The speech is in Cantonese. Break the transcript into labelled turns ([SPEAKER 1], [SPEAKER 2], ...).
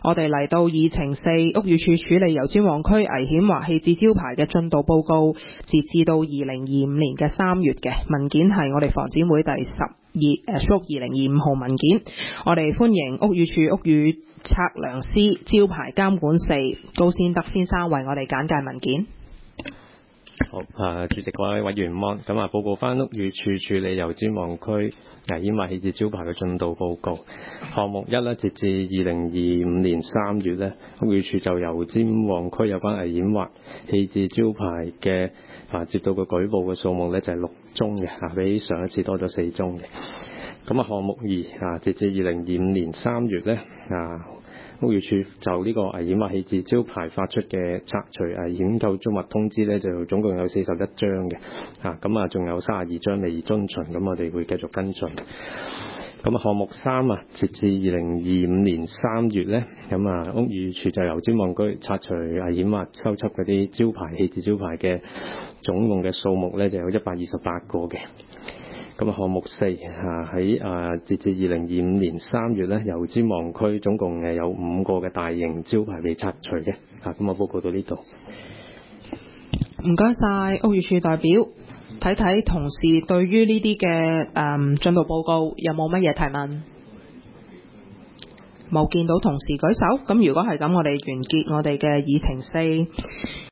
[SPEAKER 1] 我哋嚟到議程4，屋宇署處理油尖旺區危險或棄置招牌嘅進度報告，截至到2025年嘅3月嘅文件係我哋房展會第12/2025號文件。我哋歡迎屋宇署屋宇測量師招牌監管4高先德先生為我哋簡介文件。
[SPEAKER 2] 好，主席各位委員安，咁報告翻屋宇署處理油尖旺區危險或棄置招牌嘅進度報告。項目1咧，截至2025年3月咧，屋宇署就油尖旺區有關危險或棄置招牌嘅接到嘅舉報嘅數目咧就係6宗嘅，比上一次多咗4宗嘅。咁項目2截至2025年3月咧屋宇署就呢個危險或棄置招牌發出嘅拆除危險構築物通知咧，就總共有41張嘅，咁仲有32張未遵循，咁我哋會繼續跟進。咁項目3截至2025年3月咧，咁屋宇署就油尖旺區拆除危險或修葺嗰啲招牌棄置招牌嘅總共嘅數目咧就有128個嘅。咁項目4喺截至2025年3月咧，油尖旺區總共有5個嘅大型招牌被拆除嘅。咁我報告到呢度。
[SPEAKER 1] 唔該晒屋宇署代表，睇睇同事對於呢啲嘅進度報告有冇乜嘢提問？冇見到同事舉手，咁如果係咁，我哋完結我哋嘅議程4。